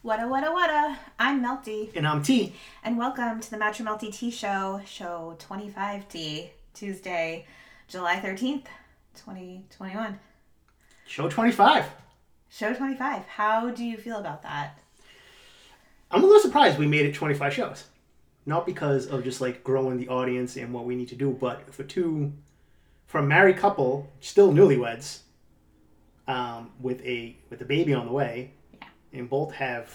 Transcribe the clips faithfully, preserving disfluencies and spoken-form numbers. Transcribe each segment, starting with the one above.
Whata whata whata, I'm Melty. And I'm T. And welcome to the Matrimelty Tea Show, show twenty-five T, Tuesday, July thirteenth, twenty twenty-one. Show twenty-five. Show twenty-five. How do you feel about that? I'm a little surprised we made it twenty-five shows. Not because of just like growing the audience and what we need to do, but for two, for a married couple, still newlyweds, um, with a with a baby on the way, yeah. and both have,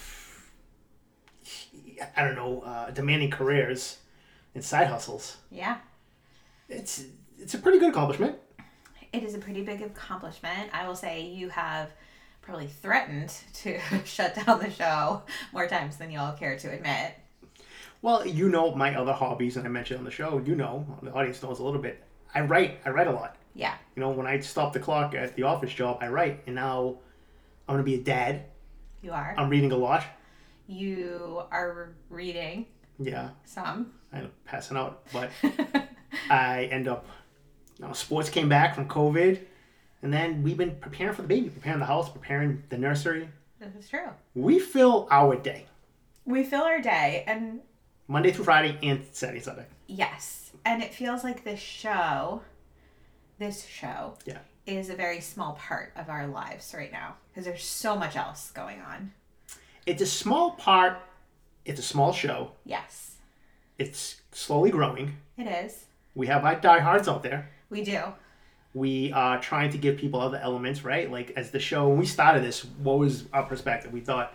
I don't know, uh, demanding careers and side hustles. Yeah. It's it's a pretty good accomplishment. It is a pretty big accomplishment. I will say you have probably threatened to shut down the show more times than you'll care to admit. Well, you know my other hobbies, and I mentioned on the show, you know, the audience knows a little bit. I write. I write a lot. Yeah. You know, when I stop the clock at the office job, I write. And now I'm going to be a dad. You are. I'm reading a lot. You are reading. Yeah. Some. I'm passing out. But I end up, you know, sports came back from COVID. And then we've been preparing for the baby, preparing the house, preparing the nursery. This is true. We fill our day. We fill our day. And Monday through Friday and Saturday, Sunday. yes. And it feels like this show, this show, yeah. is a very small part of our lives right now. Because there's so much else going on. It's a small part. It's a small show. Yes. It's slowly growing. It is. We have our diehards out there. We do. We are trying to give people other elements, right? Like, as the show, when we started this, what was our perspective? We thought,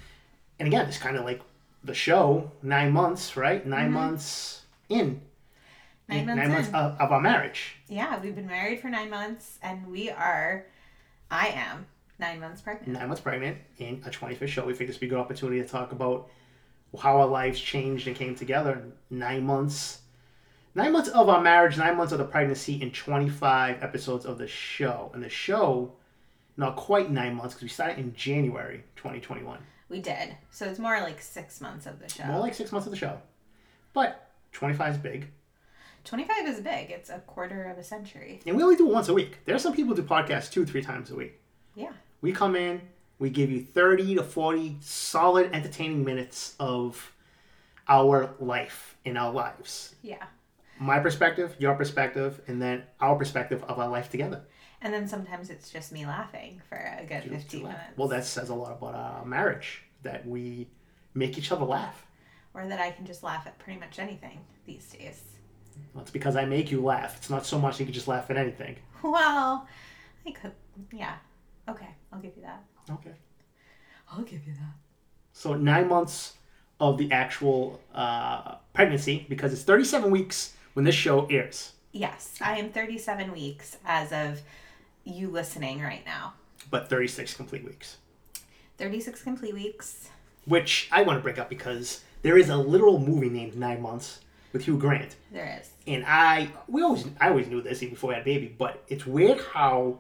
and again, it's kind of like the show, nine months, right? Nine mm-hmm. months in. Nine in, months Nine in. months of, of our marriage. Yeah, we've been married for nine months, and we are, I am, nine months pregnant. Nine months pregnant, in a twenty-fifth show. We think this would be a good opportunity to talk about how our lives changed and came together. Nine months. Nine months of our marriage, nine months of the pregnancy, and twenty-five episodes of the show. And the show, not quite nine months, because we started in January twenty twenty-one. We did. So it's more like six months of the show. More like six months of the show. But twenty-five is big. twenty-five is big. It's a quarter of a century. And we only do it once a week. There are some people who do podcasts two, three times a week. Yeah. We come in, we give you thirty to forty solid, entertaining minutes of our life in our lives. Yeah. My perspective, your perspective, and then our perspective of our life together. And then sometimes it's just me laughing for a good fifteen minutes. Well, that says a lot about our marriage, that we make each other laugh. Or that I can just laugh at pretty much anything these days. Well, it's because I make you laugh. It's not so much you can just laugh at anything. Well, I could, yeah. Okay, I'll give you that. Okay. I'll give you that. So nine months of the actual uh, pregnancy, because it's thirty-seven weeks when this show airs. Yes, I am thirty-seven weeks as of you listening right now. But thirty-six complete weeks. thirty-six complete weeks. Which I want to break up because there is a literal movie named Nine Months with Hugh Grant. There is. And I, we always, I always knew this even before we had a baby, but it's weird how,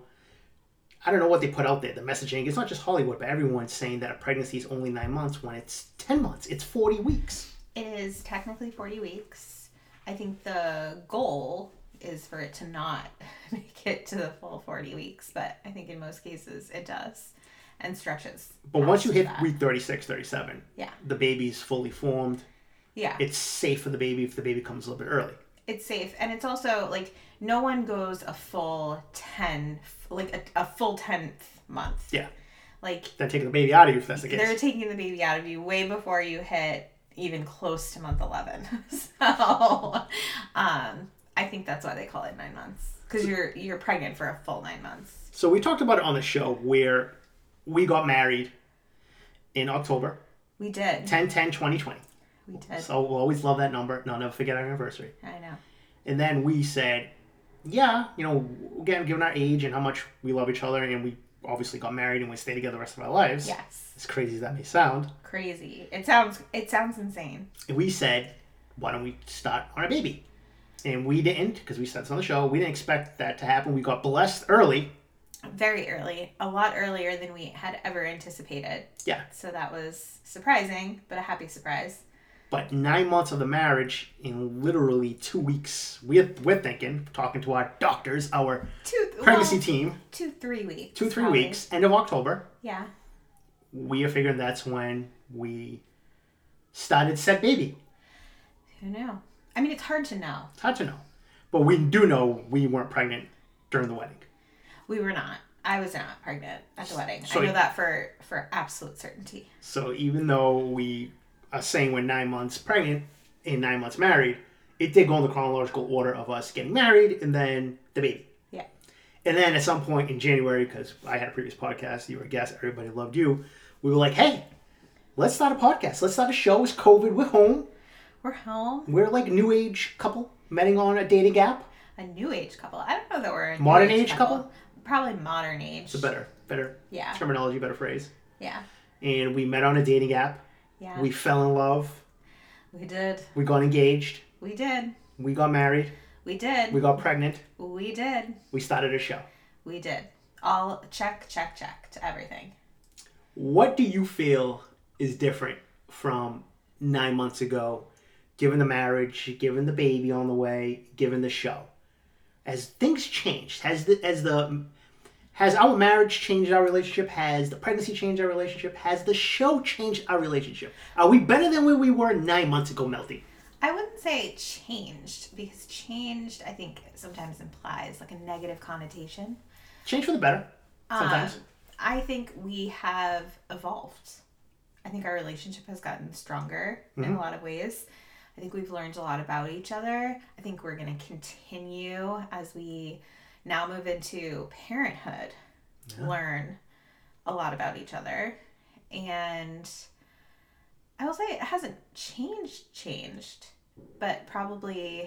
I don't know what they put out there, the messaging. It's not just Hollywood, but everyone's saying that a pregnancy is only nine months when it's ten months. It's forty weeks. It is technically forty weeks. I think the goal is for it to not make it to the full forty weeks, but I think in most cases it does and stretches. But once you hit that. week thirty-six, thirty-seven, yeah, the baby's fully formed. Yeah. It's safe for the baby if the baby comes a little bit early. It's safe. And it's also like no one goes a full ten, like a, a full tenth month. Yeah. Like they're taking the baby out of you if that's the case. They're taking the baby out of you way before you hit even close to month eleven. So, um, I think that's why they call it nine months. Because you're you're pregnant for a full nine months. So we talked about it on the show where we got married in October. We did. ten ten twenty twenty. We did. So we'll always love that number. No, never forget our anniversary. I know. And then we said, yeah, you know, again, given our age and how much we love each other, and we obviously got married and we stay together the rest of our lives. Yes. As crazy as that may sound. Crazy. It sounds it sounds insane. We said, why don't we start on a baby? And we didn't, because we said this on the show, we didn't expect that to happen. We got blessed early. Very early. A lot earlier than we had ever anticipated. Yeah. So that was surprising, but a happy surprise. But nine months of the marriage in literally two weeks, we're, we're thinking, talking to our doctors, our two, pregnancy well, team. Two, three weeks. Two, three probably. weeks, end of October. Yeah. we are figuring that's when we started said baby. Who knew? I mean, it's hard to know. It's hard to know. But we do know we weren't pregnant during the wedding. We were not. I was not pregnant at the wedding. So I know that for, for absolute certainty. So even though we are saying we're nine months pregnant and nine months married, it did go in the chronological order of us getting married and then the baby. Yeah. And then at some point in January, because I had a previous podcast, you were a guest, everybody loved you, we were like, hey, let's start a podcast. Let's start a show. It's COVID. We're home. We're home. We're like a new age couple meeting on a dating app. A new age couple. I don't know that we're a new Modern age age couple? couple. Probably modern age. It's a better, better yeah. terminology, better phrase. Yeah. And we met on a dating app. Yeah. We fell in love. We did. We got engaged. We did. We got married. We did. We got pregnant. We did. We started a show. We did. All check, check, check to everything. What do you feel is different from nine months ago, given the marriage, given the baby on the way, given the show? As things changed, has the as the has our marriage changed our relationship? Has the pregnancy changed our relationship? Has the show changed our relationship? Are we better than where we were nine months ago, Melty? I wouldn't say changed, because changed, I think, sometimes implies like a negative connotation. Change for the better, sometimes. Um, I think we have evolved. I think our relationship has gotten stronger mm-hmm. in a lot of ways. I think we've learned a lot about each other. I think we're going to continue as we now move into parenthood, yeah. learn a lot about each other. And I will say it hasn't changed, changed, but probably,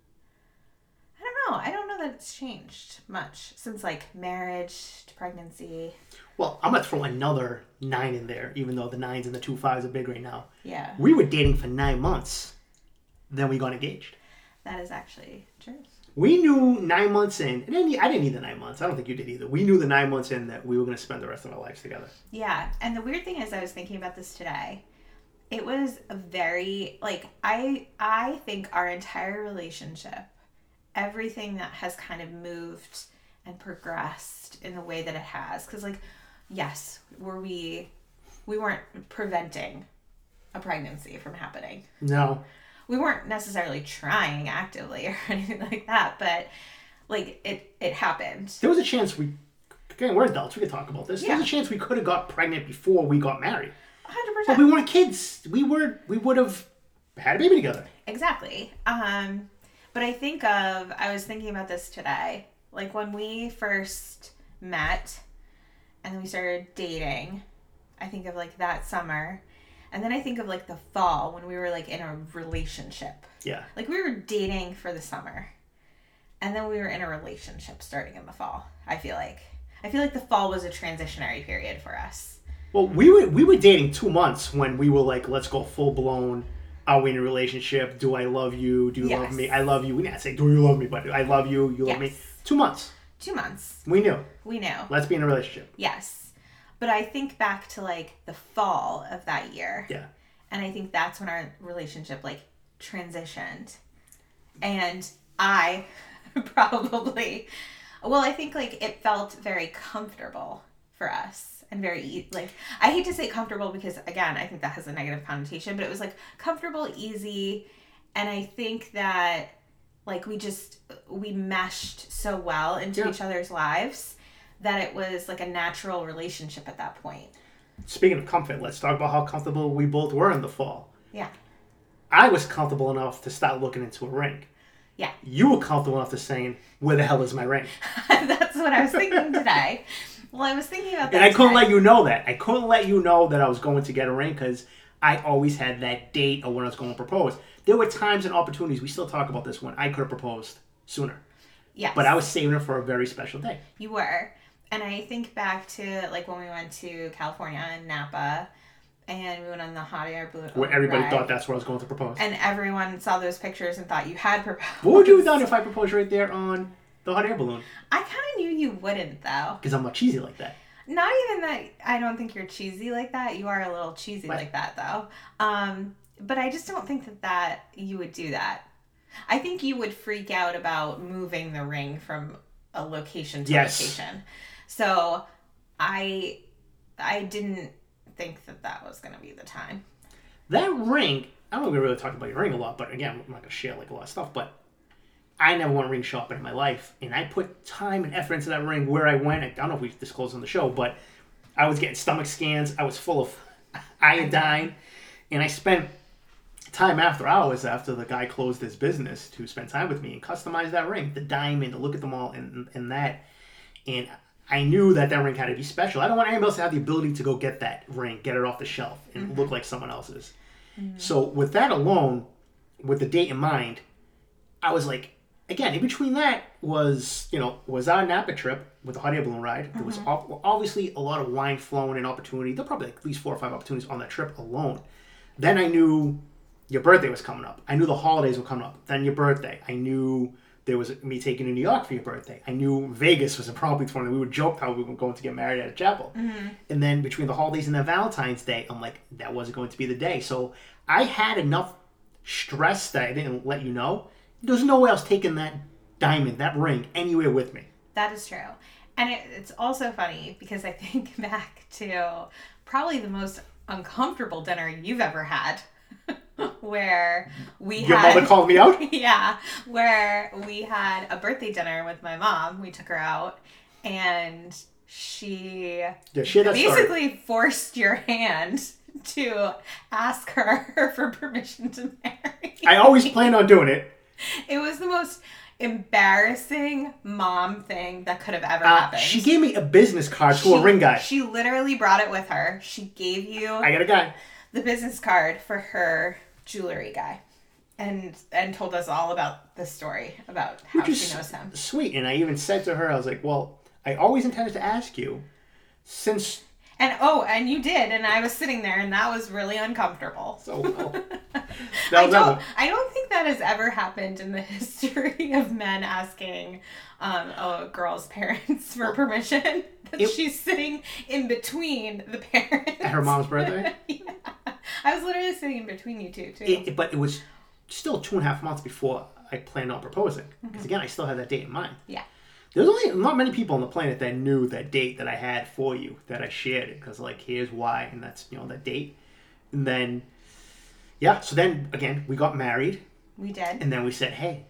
I don't know. I don't know that it's changed much since like marriage to pregnancy. Well, I'm going to throw another nine in there, even though the nines and the two fives are big right now. Yeah. We were dating for nine months. Then we got engaged. That is actually true. We knew nine months in, and I didn't need the nine months. I don't think you did either. We knew the nine months in that we were going to spend the rest of our lives together. Yeah. And the weird thing is, I was thinking about this today. It was a very, like, I I think our entire relationship, everything that has kind of moved and progressed in the way that it has. Because, like, yes, were we, we weren't preventing a pregnancy from happening. No. We weren't necessarily trying actively or anything like that, but like it, it happened. There was a chance we, again, we're adults, we could talk about this. Yeah. There was a chance we could have got pregnant before we got married. one hundred percent. But we weren't kids. We were, we would have had a baby together. Exactly. Um, but I think of, I was thinking about this today, like when we first met and then we started dating, I think of like that summer. And then I think of like the fall when we were like in a relationship. Yeah. Like we were dating for the summer. And then we were in a relationship starting in the fall, I feel like. I feel like the fall was a transitionary period for us. Well, we were we were dating two months when we were like, let's go full blown. Are we in a relationship? Do I love you? Do you yes. love me? I love you. We didn't say, do you love me? But I love you. You love yes. me. Two months. Two months. We knew. We knew. Let's be in a relationship. Yes. But I think back to like the fall of that year. Yeah. And I think that's when our relationship like transitioned. And I probably, well, I think like it felt very comfortable for us and very like, I hate to say comfortable because again, I think that has a negative connotation, but it was like comfortable, easy. And I think that like we just, we meshed so well into yeah. each other's lives that it was like a natural relationship at that point. Speaking of comfort, let's talk about how comfortable we both were in the fall. Yeah. I was comfortable enough to start looking into a ring. Yeah. You were comfortable enough to saying, where the hell is my ring? That's what I was thinking today. Well, I was thinking about that And I couldn't today. let you know that. I couldn't let you know that I was going to get a ring because I always had that date of when I was going to propose. There were times and opportunities, we still talk about this one, I could have proposed sooner. Yes. But I was saving it for a very special day. You were. And I think back to like when we went to California and Napa and we went on the hot air balloon Where everybody ride, thought that's where I was going to propose. and everyone saw those pictures and thought you had proposed. What would you have done if I proposed right there on the hot air balloon? I kind of knew you wouldn't though. Because I'm not cheesy like that. Not even that I don't think you're cheesy like that. You are a little cheesy What? like that though. Um, but I just don't think that, that you would do that. I think you would freak out about moving the ring from a location to Yes. location. So I I didn't think that that was going to be the time. That ring, I don't know if we really talked about your ring a lot, but again, I'm not going to share like a lot of stuff, but I never went ring shopping in my life, and I put time and effort into that ring where I went. I don't know if we disclosed on the show, but I was getting stomach scans. I was full of iodine, and I spent time after hours after the guy closed his business to spend time with me and customize that ring, the diamond, to look at them all and, and that. And I knew that that ring had to be special. I don't want anyone else to have the ability to go get that ring, get it off the shelf, and mm-hmm. look like someone else's. Mm-hmm. So with that alone, with the date in mind, I was like, again, in between that was, you know, was our Napa trip with the hot air balloon ride. There was mm-hmm. obviously a lot of wine flowing and opportunity. There were probably like at least four or five opportunities on that trip alone. Then I knew your birthday was coming up. I knew the holidays were coming up. Then your birthday. I knew there was me taking you to New York for your birthday. I knew Vegas was a probably twenty. We would joke how we were going to get married at a chapel. Mm-hmm. And then between the holidays and then Valentine's Day, I'm like, that wasn't going to be the day. So I had enough stress that I didn't let you know. There's no way I was taking that diamond, that ring, anywhere with me. That is true. And it, it's also funny because I think back to probably the most uncomfortable dinner you've ever had. Where we Your had... Your mother called me out? Yeah. Where we had a birthday dinner with my mom. We took her out. And she yeah, share that basically story. forced your hand to ask her for permission to marry. I always planned on doing it. It was the most embarrassing mom thing that could have ever uh, happened. She gave me a business card to she, a ring guy. She literally brought it with her. She gave you I got a guy. the business card for her jewelry guy. And and told us all about the story about how Which she knows him. Sweet. And I even said to her, I was like, well, I always intended to ask you since... And oh, and you did, and I was sitting there, and that was really uncomfortable. So well. I don't. I don't think that has ever happened in the history of men asking um, a girl's parents for permission. That it, she's sitting in between the parents at her mom's birthday. Yeah. I was literally sitting in between you two too. It, but it was still two and a half months before I planned on proposing. Because mm-hmm. again, I still had that date in mind. Yeah. There's only not many people on the planet that knew that date that I had for you, that I shared it. Because, like, here's why, and that's, you know, that date. And then, yeah, so then, again, we got married. We did. And then we said, hey,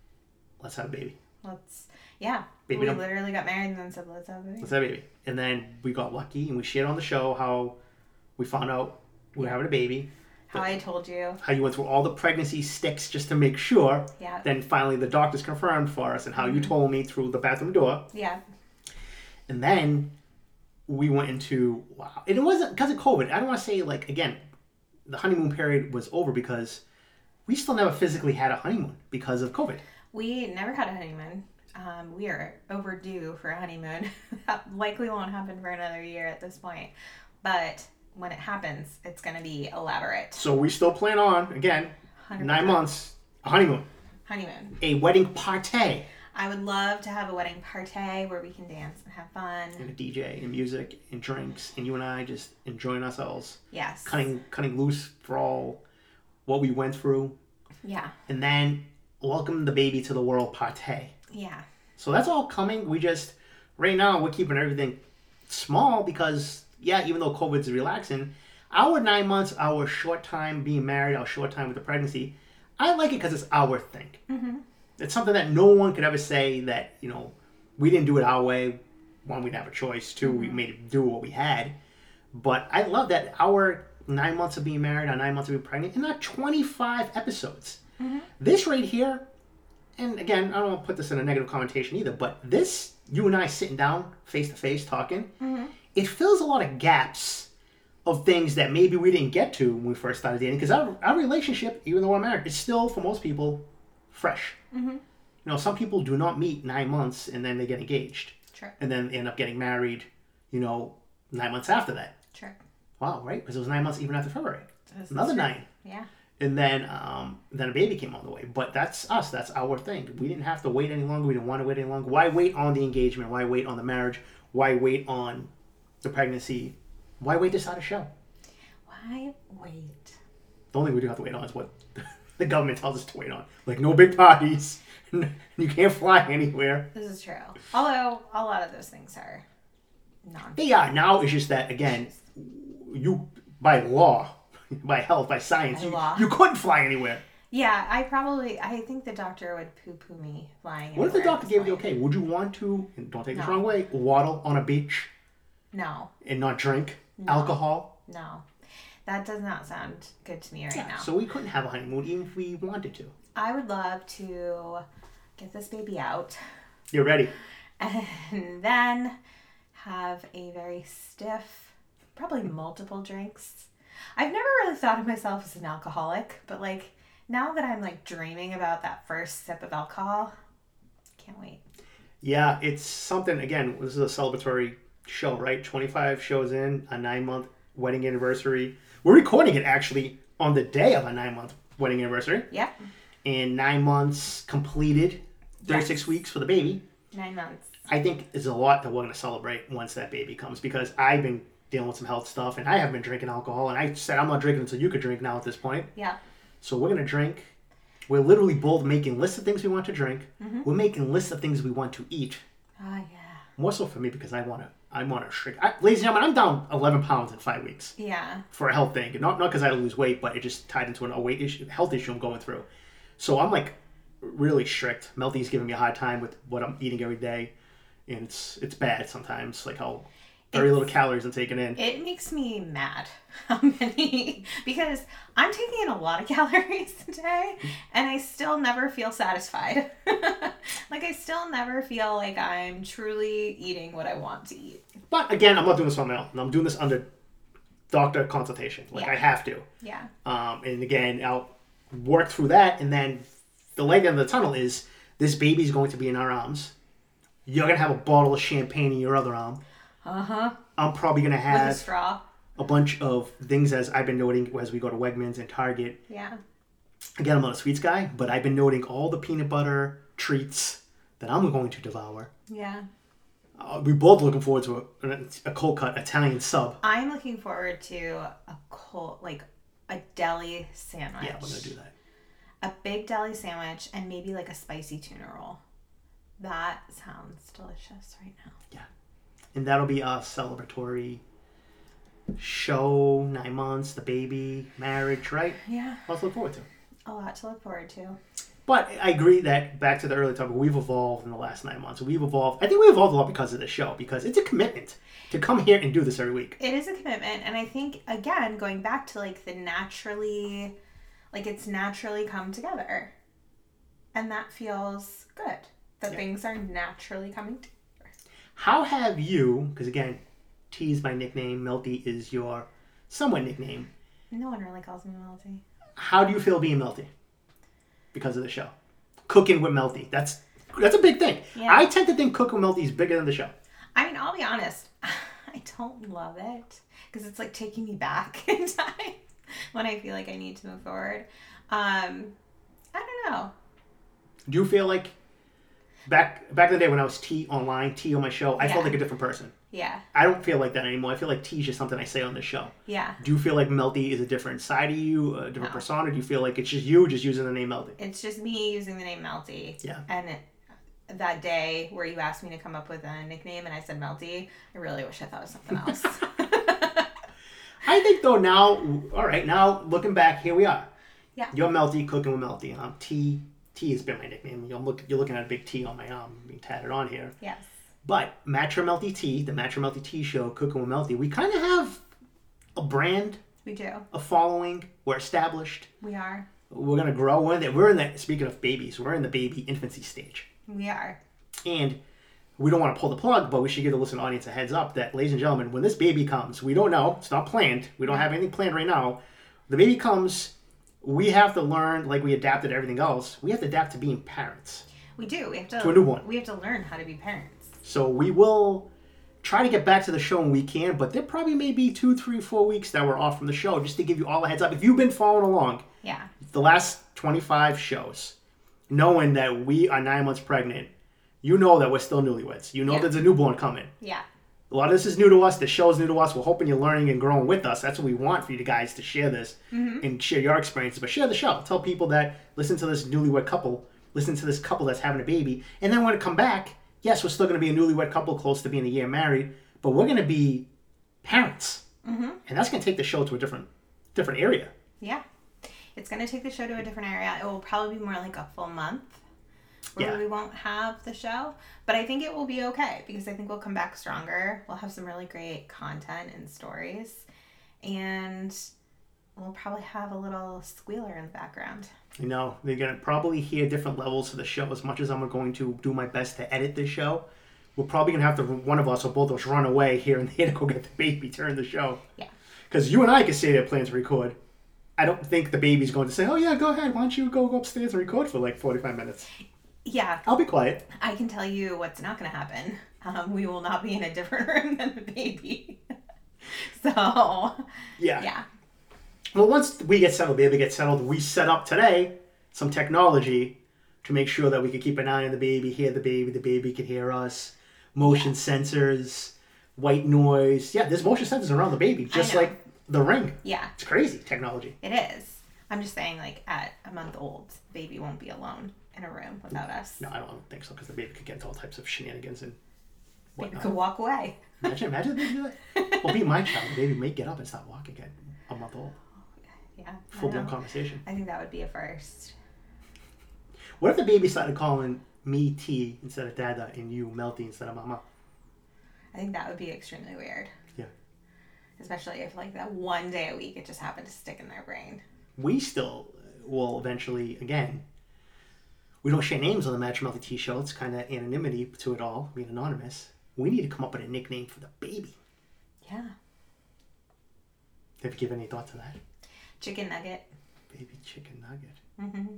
let's have a baby. Let's, yeah. Baby we don't... literally got married and then said, let's have a baby. Let's have a baby. And then we got lucky, and we shared on the show how we found out we were having a baby. How I told you. How you went through all the pregnancy sticks just to make sure. Yeah. Then finally the doctors confirmed for us, and how mm-hmm. you told me through the bathroom door. Yeah. And then we went into, wow. And it wasn't because of COVID. I don't want to say, like, again, the honeymoon period was over because we still never physically had a honeymoon because of COVID. We never had a honeymoon. Um, we are overdue for a honeymoon. That likely won't happen for another year at this point. But... when it happens, it's going to be elaborate. So we still plan on, again, one hundred percent nine months, a honeymoon. Honeymoon. A wedding party. I would love to have a wedding party where we can dance and have fun. And a D J and music and drinks and you and I just enjoying ourselves. Yes. Cutting, cutting loose for all what we went through. Yeah. And then welcome the baby to the world party. Yeah. So that's all coming. We just, right now, we're keeping everything small because... yeah, even though COVID's relaxing, our nine months, our short time being married, our short time with the pregnancy, I like it because it's our thing. Mm-hmm. It's something that no one could ever say that, you know, we didn't do it our way. One, we didn't have a choice. Two, mm-hmm. we made it do what we had. But I love that our nine months of being married, our nine months of being pregnant, and not twenty-five episodes. Mm-hmm. This right here, and again, I don't want to put this in a negative connotation either, but this, you and I sitting down face to face talking, mm-hmm. it fills a lot of gaps of things that maybe we didn't get to when we first started dating. Because our, our relationship, even though we're married, is still, for most people, fresh. Mm-hmm. You know, some people do not meet nine months and then they get engaged. Sure. And then end up getting married, you know, nine months after that. Sure. Wow, right? Because it was nine months even after February. That's Another true. nine. Yeah. And then um, then a baby came on the way. But that's us. That's our thing. We didn't have to wait any longer. We didn't want to wait any longer. Why wait on the engagement? Why wait on the marriage? Why wait on the pregnancy? Why wait to start a show? Why wait? The only thing we do have to wait on is what the government tells us to wait on. Like, no big parties. You can't fly anywhere. This is true. Although, a lot of those things are non. They are. Now it's just that, again, you by law, by health, by science, By you, law. you couldn't fly anywhere. Yeah, I probably, I think the doctor would poo-poo me flying. What if the anywhere doctor at gave this you point. okay? Would you want to, and don't take this No. wrong way, waddle on a beach No, and not drink No. alcohol? no. That does not sound good to me right now. So we couldn't have a honeymoon even if we wanted to. I would love to get this baby out You're ready. and then have a very stiff, probably multiple drinks. I've never really thought of myself as an alcoholic, but like now that I'm like dreaming about that first sip of alcohol, can't wait. Yeah, it's something, again, this is a celebratory show, right? twenty-five shows in, a nine-month wedding anniversary. We're recording it actually on the day of a nine-month wedding anniversary. Yep, And nine months completed, thirty-six Yes. weeks for the baby. nine months. I think there's a lot that we're going to celebrate once that baby comes because I've been dealing with some health stuff and I haven't been drinking alcohol. And I said I'm not drinking until you could drink now at this point. Yeah, So we're going to drink. We're literally both making lists of things we want to drink. Mm-hmm. We're making lists of things we want to eat. oh yeah, More so for me because I want to. I want to shrink. I, ladies and gentlemen, I'm down eleven pounds in five weeks yeah. for a health thing. Not not because I had to lose weight, but it just tied into an, a weight issue, health issue I'm going through. So I'm like really strict. Melty's giving me a hard time with what I'm eating every day, and it's it's bad sometimes. Like how very It's- little calories I'm taking in. It makes me mad how many, because I'm taking in a lot of calories today and I still never feel satisfied. Like I still never feel like I'm truly eating what I want to eat. But again, I'm not doing this on my own. I'm doing this under doctor consultation. Like Yeah. I have to. Yeah. Um, and again, I'll work through that, and then the light end of the tunnel is this baby's going to be in our arms. You're gonna have a bottle of champagne in your other arm. Uh-huh. I'm probably gonna With a have straw. a bunch of things as I've been noting as we go to Wegmans and Target. Yeah. Again, I'm not a sweets guy, but I've been noting all the peanut butter treats that I'm going to devour. Yeah. Uh, we're both looking forward to a, a cold cut Italian sub. I'm looking forward to a cold, like a deli sandwich. Yeah, we're gonna do that. A big deli sandwich and maybe like a spicy tuna roll. That sounds delicious right now. And that'll be a celebratory show, nine months, the baby, marriage, right? Yeah. Lots to look forward to. A lot to look forward to. But I agree that, back to the early topic, we've evolved in the last nine months. We've evolved. I think we evolved a lot because of this show, because it's a commitment to come here and do this every week. It is a commitment. And I think, again, going back to like the naturally, like it's naturally come together. And that feels good. That Yeah. things are naturally coming together. How have you, because again, T is my nickname, Melty is your somewhat nickname. No one really calls me Melty. How do you feel being Melty because of the show? Cooking with Melty. That's that's a big thing. Yeah. I tend to think cooking with Melty is bigger than the show. I mean, I'll be honest. I don't love it because it's like taking me back in time when I feel like I need to move forward. Um, I don't know. Do you feel like back back in the day when I was T online, T on my show, I felt Yeah. like a different person. Yeah. I don't feel like that anymore. I feel like T is just something I say on this show. Yeah. Do you feel like Melty is a different side of you, a different No. persona? Do you feel like it's just you just using the name Melty? It's just me using the name Melty. Yeah. And it, that day where you asked me to come up with a nickname and I said Melty, I really wish I thought of something else. I think though now, all right, now looking back, here we are. Yeah. You're Melty, cooking with Melty. I'm T. T has been my nickname. You're, look, you're looking at a big T on my arm being tatted on here. Yes. But Matcha Melty Tea, the Matcha Melty Tea show, Cooking with Melty, we kind of have a brand, We do. a following. We're established. We are. We're gonna grow. We're in the, we're in the speaking of babies, we're in the baby infancy stage, We are. and we don't want to pull the plug, but we should give the listening audience a heads up that, ladies and gentlemen, when this baby comes, we don't know. It's not planned. We don't have anything planned right now. The baby comes. We have to learn, like we adapted to everything else. We have to adapt to being parents. We do. We have to. To a newborn. We have to learn how to be parents. So we will try to get back to the show when we can, but there probably may be two, three, four weeks that we're off from the show, just to give you all a heads up. If you've been following along, Yeah. the last twenty-five shows, knowing that we are nine months pregnant, you know that we're still newlyweds. You know Yeah. there's a newborn coming. Yeah. A lot of this is new to us. The show's new to us. We're hoping you're learning and growing with us. That's what we want for you guys to share this Mm-hmm. and share your experiences. But share the show. Tell people that listen to this newlywed couple, listen to this couple that's having a baby. And then when it come back, yes, we're still going to be a newlywed couple close to being a year married, but we're going to be parents. Mm-hmm. And that's going to take the show to a different different area. Yeah. It's going to take the show to a different area. It will probably be more like a full month where Yeah. we won't have the show. But I think it will be okay because I think we'll come back stronger. We'll have some really great content and stories. And we'll probably have a little squealer in the background. You know, they're going to probably hear different levels of the show. As much as I'm going to do my best to edit this show, we're probably going to have to, one of us or both of us, run away here and there to go get the baby during the show. Yeah. Because you and I can stay there, plan to record. I don't think the baby's going to say, oh, yeah, go ahead. Why don't you go, go upstairs and record for like forty-five minutes? Yeah. I'll be quiet. I can tell you what's not going to happen. Um, we will not be in a different room than the baby. So, Yeah. yeah. Well, once we get settled, baby gets settled, we set up today some technology to make sure that we could keep an eye on the baby, hear the baby, the baby can hear us, motion sensors, white noise. Yeah, there's motion sensors around the baby, just know. like the Ring. Yeah. It's crazy technology. It is. I'm just saying, like, at a month old, the baby won't be alone in a room without us. No, I don't think so, because the baby could get into all types of shenanigans and Baby whatnot. could walk away. Imagine, imagine the baby do that. Well, be my child. The baby may get up and start walking at a month old. Yeah. I Full-blown know. conversation. I think that would be a first. What if the baby started calling me T instead of Dada and you Melty instead of Mama? I think that would be extremely weird. Yeah. Especially if, like, that one day a week it just happened to stick in their brain. We still will eventually, again, we don't share names on the Match Melty T show. It's kind of anonymity to it all, being anonymous. We need to come up with a nickname for the baby. Yeah. Have you given any thought to that? Chicken nugget. Baby chicken nugget. Mm-hmm.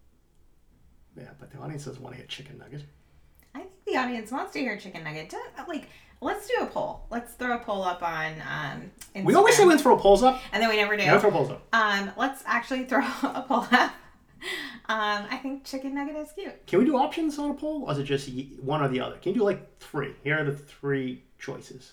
Yeah, but the audience doesn't want to hear chicken nugget. I think the audience wants to hear chicken nugget. Do- Like, let's do a poll. Let's throw a poll up on um, Instagram. We always say we're going to throw polls up. And then we never do. Never throw polls up. Um, let's actually throw a poll up. Um, I think chicken nugget is cute. Can we do options on a poll, or is it just y- one or the other? Can you do like three? Here are the three choices.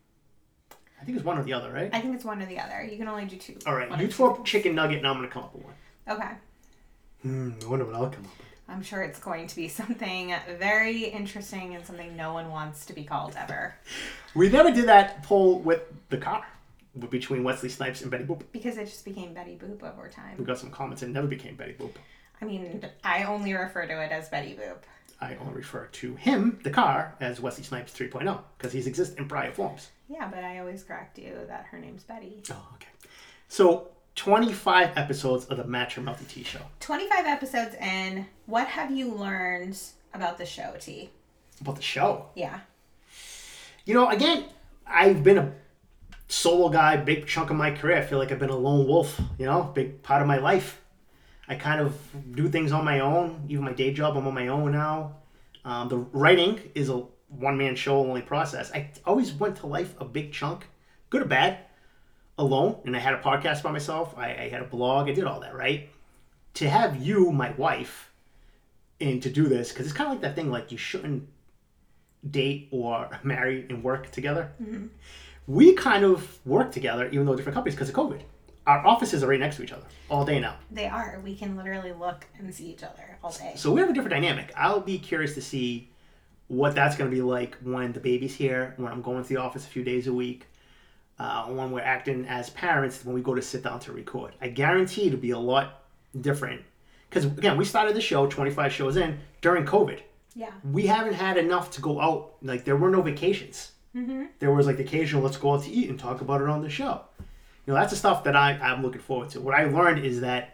I think it's one or the other, right? I think it's one or the other. You can only do two. All right, One you or two. throw up chicken nugget, and I'm going to come up with one. Okay. Hmm, I wonder what I'll come up with. I'm sure it's going to be something very interesting and something no one wants to be called ever. We never did that poll with the car, with- between Wesley Snipes and Betty Boop. Because it just became Betty Boop over time. We got some comments and it never became Betty Boop. I mean, I only refer to it as Betty Boop. I only refer to him, the car, as Wesley Snipes three point oh, because he's existed in prior forms. Yeah, but I always correct you that her name's Betty. Oh, okay. So, twenty-five episodes of the Match or Melty T show. twenty-five episodes in. What have you learned about the show, T? About the show. Yeah. You know, again, I've been a solo guy, big chunk of my career. I feel like I've been a lone wolf, you know, big part of my life. I kind of do things on my own. Even my day job, I'm on my own now. Um, the writing is a one-man show only process. I always went to life a big chunk, good or bad, alone. And I had a podcast by myself. I, I had a blog. I did all that, right? To have you, my wife, and to do this, because it's kind of like that thing, like you shouldn't date or marry and work together. Mm-hmm. We kind of work together, even though different companies, because of COVID. Our offices are right next to each other all day now. They are. We can literally look and see each other all day. So we have a different dynamic. I'll be curious to see what that's going to be like when the baby's here, when I'm going to the office a few days a week, uh, when we're acting as parents, when we go to sit down to record. I guarantee it'll be a lot different. Because, again, we started the show, twenty-five shows in, during COVID. Yeah. We haven't had enough to go out. Like, there were no vacations. Mm-hmm. There was, like, the occasional let's go out to eat and talk about it on the show. You know, that's the stuff that I, I'm looking forward to. What I learned is that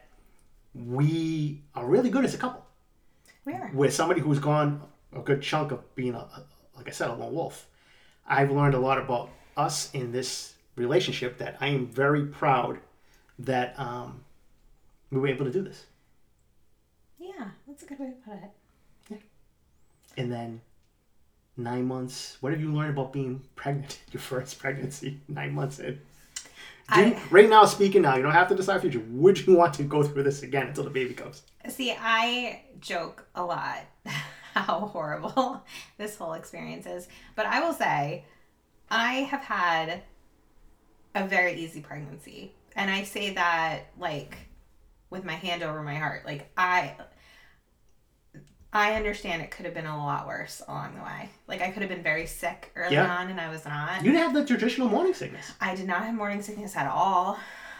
we are really good as a couple. We are. With somebody who's gone a good chunk of being, a, a, like I said, a lone wolf. I've learned a lot about us in this relationship that I am very proud that um, we were able to do this. Yeah, that's a good way to put it. Yeah. And then nine months, what have you learned about being pregnant? Your first pregnancy, nine months in. Do you, I, right now, speaking now, you don't have to decide future. Would you want to go through this again until the baby comes? see, I joke a lot how horrible this whole experience is. But I will say, I have had a very easy pregnancy. And I say that, like, with my hand over my heart. Like, I... I understand it could have been a lot worse along the way. Like, I could have been very sick early Yeah. on, and I was not. You didn't have the traditional morning sickness. I did not have morning sickness at all.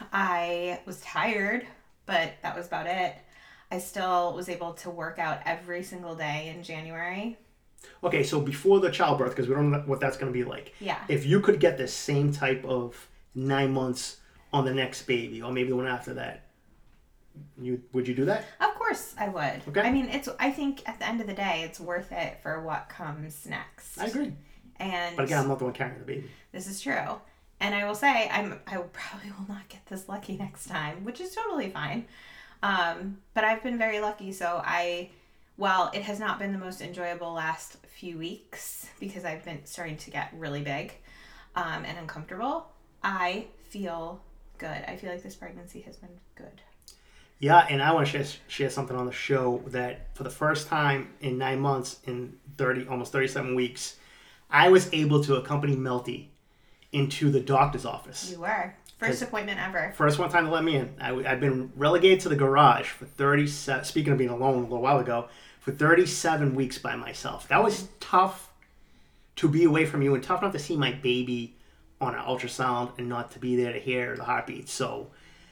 I was tired, but that was about it. I still was able to work out every single day in January. Okay, so before the childbirth, because we don't know what that's going to be like. Yeah. If you could get the same type of nine months on the next baby, or maybe the one after that, you would you do that? Of course I would. Okay. I mean, it's. I think at the end of the day, it's worth it for what comes next. I agree. And But again, I'm not the one carrying the baby. this is true. And I will say, I'm. I probably will not get this lucky next time, which is totally fine. Um, but I've been very lucky, so I. While it has not been the most enjoyable last few weeks because I've been starting to get really big um, and uncomfortable, I feel good. I feel like this pregnancy has been good. Yeah, and I want to share, share something on the show that for the first time in nine months, in thirty, almost thirty-seven weeks, I was able to accompany Melty into the doctor's office. You were. First appointment ever. First one time to let me in. I, I've been relegated to the garage for thirty-seven, speaking of being alone a little while ago, for thirty-seven weeks by myself. That was tough to be away from you and tough not to see my baby on an ultrasound and not to be there to hear the heartbeat. So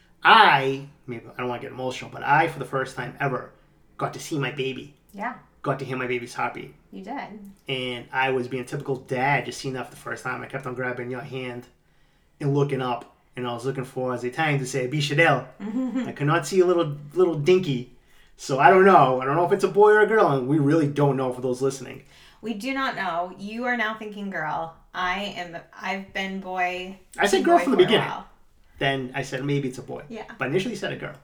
I, maybe I don't want to get emotional, but I, for the first time ever, got to see my baby. Yeah, Got to hear my baby's heartbeat. you did. And I was being a typical dad, just seeing that for the first time. I kept on grabbing your hand and looking up. And I was looking for, as they tend to say, Bishadel. I could not see a little little dinky. So I don't know. I don't know if it's a boy or a girl. And we really don't know for those listening. We do not know. You are now thinking girl. I am. I've been boy. I said girl boy from the for a beginning. while. Then I said maybe it's a boy. Yeah. But initially said a girl.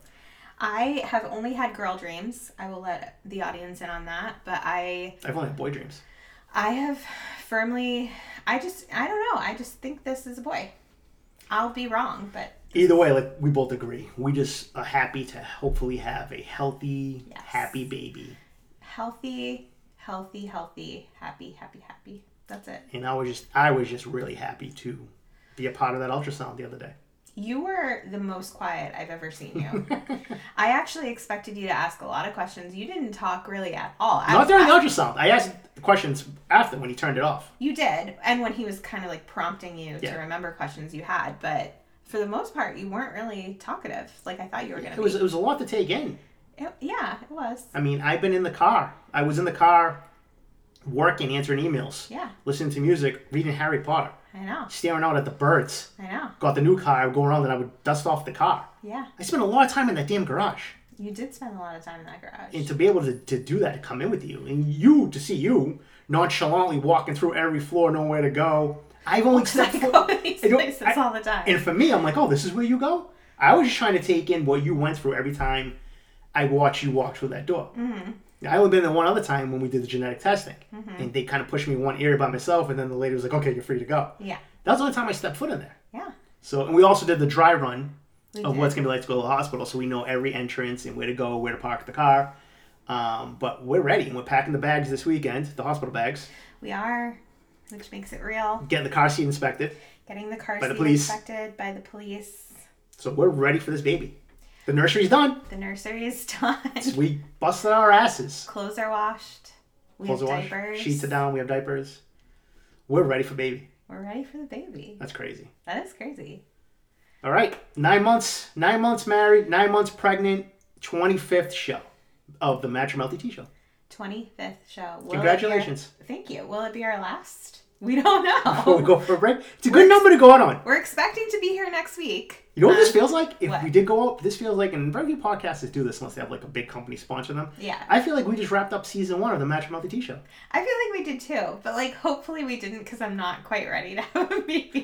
I have only had girl dreams. I will let the audience in on that. But I, I've only had boy dreams. I have firmly. I just. I don't know. I just think this is a boy. I'll be wrong, but Either way, like we both agree. We just are happy to hopefully have a healthy, Yes. happy baby. healthy, healthy, healthy, happy, happy, happy. That's it. And I was just I was just really happy to be a part of that ultrasound the other day. You were the most quiet I've ever seen you. I actually expected you to ask a lot of questions. You didn't talk really at all. I Not was during the ask- ultrasound. I asked questions after when he turned it off. You did. And when he was kind of like prompting you Yeah. to remember questions you had. But for the most part, you weren't really talkative like I thought you were going It to was be. it was a lot to take in. It, yeah, it was. I mean, I've been in the car. I was in the car working, answering emails, Yeah, listening to music, reading Harry Potter, I know. staring out at the birds. I know. Got the new car, I would go around and I would dust off the car. Yeah. I spent a lot of time in that damn garage. You did spend a lot of time in that garage. And to be able to, to do that, to come in with you, and you, to see you nonchalantly walking through every floor, knowing where to go. I've only Because I stepped go foot. to these I don't- places I- all the time. And for me, I'm like, oh, this is where you go? I was just trying to take in what you went through every time I watched you walk through that door. Mm-hmm. I only been there one other time when we did the genetic testing. Mm-hmm. And they kind of pushed me in one area by myself, and then the lady was like, okay, you're free to go. Yeah. That was the only time I stepped foot in there. Yeah. So, and we also did the dry run We of did. what's going to be like to go to the hospital, so we know every entrance and where to go, where to park the car. Um, but we're ready, and we're packing the bags this weekend, the hospital bags, We are, which makes it real. getting the car seat inspected. Getting the car By the seat police. inspected by the police. So we're ready for this baby. The nursery's done. The nursery is done. We busted our asses. Clothes are washed. We Clothes have are washed, diapers. sheets are down, we have diapers. We're ready for baby. We're ready for the baby. That's crazy. That is crazy. All right, nine months, nine months married, nine months pregnant, twenty-fifth show of the Matrimony T show. twenty-fifth show. Will Congratulations. It be our, thank you. Will it be our last? We don't Before we know. go for a break, it's a good number to go out on. We're expecting to be here next week. You know what this Um, feels like? If what? we did go out, this feels like, and very few podcasters do this unless they have like a big company sponsor them. Yeah. I feel like we just wrapped up season one of the Matrimony T show. I feel like we did too, but like hopefully we didn't because I'm not quite ready to have a baby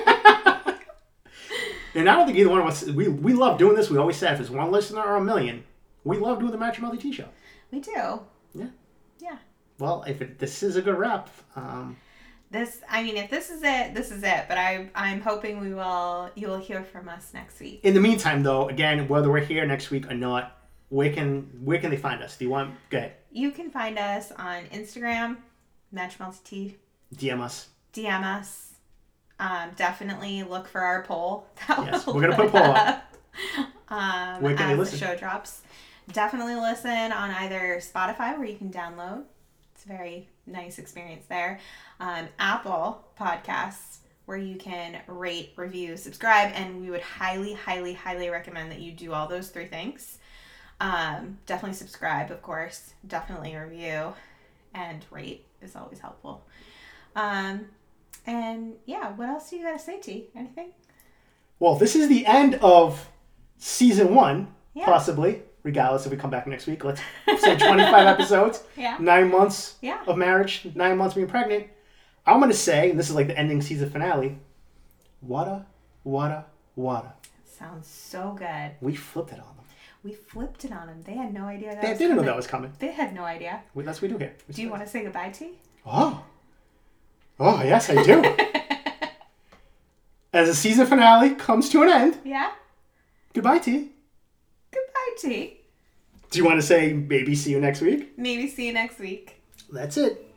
yet. And I don't think either one of us, we, we love doing this. We always said if it's one listener or a million, we love doing the Matrimony T show. We do. Yeah. Yeah. Well, if it, this is a good wrap, um, This, I mean, if this is it, this is it. But I, I'm hoping we will. You will hear from us next week. in the meantime, though, again, whether we're here next week or not, where can where can they find us? Do you want go ahead, You can find us on Instagram, Matrimony, D M us? D M us. Um, definitely look for our poll. That Yes, will we're gonna put a poll up. Um, Where can they as listen? the show drops. definitely listen on either Spotify, where you can download. It's a very nice experience there. Um, Apple Podcasts, where you can rate, review, subscribe, and we would highly, highly, highly recommend that you do all those three things. Um, definitely subscribe, of course. Definitely review, and rate is always helpful. Um, and yeah, what else do you got to say, T? Anything? Well, this is the end of season one, Yeah. possibly. Regardless if we come back next week. Let's say twenty-five episodes. Yeah. Nine months Yeah. of marriage. Nine months being pregnant. I'm going to say, and this is like the ending season finale, wada, wada, wada. Sounds so good. We flipped it on them. We flipped it on them. They had no idea that They was didn't coming. know that was coming. They had no idea. We- That's what we do here. We Do you say- want to say goodbye, T? Oh. Oh, yes, I do. As the season finale comes to an end, Yeah? goodbye, T. Goodbye, T. Do you want to say maybe see you next week? Maybe see you next week. That's it.